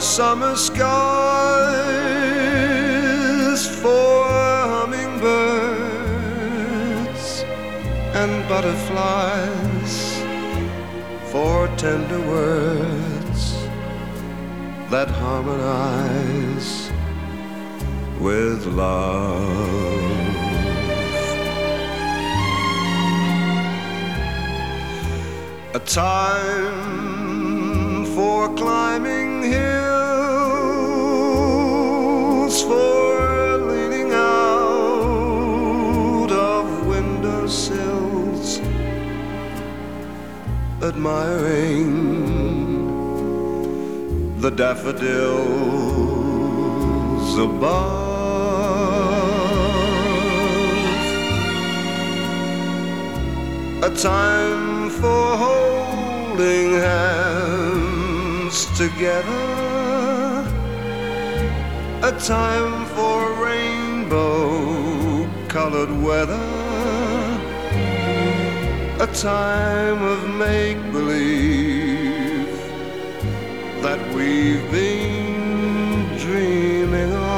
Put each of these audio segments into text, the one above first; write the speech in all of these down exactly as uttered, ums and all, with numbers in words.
summer skies, for hummingbirds and butterflies, for tender words that harmonize with love. A time for climbing hills, for leaning out of windowsills, admiring the daffodils above. A time for holding hands together, a time for rainbow-colored weather, a time of make-believe that we've been dreaming of.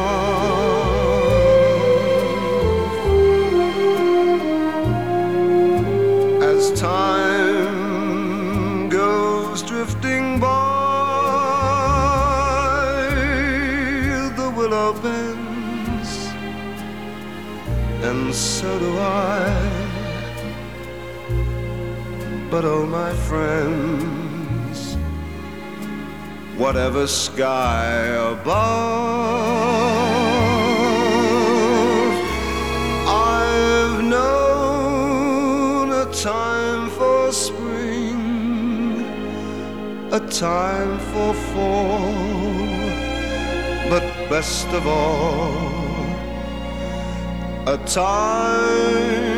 As time goes drifting by, the willow bends, and so do I. But oh, my friends, whatever sky above, I've known a time for spring, a time for fall, but best of all, a time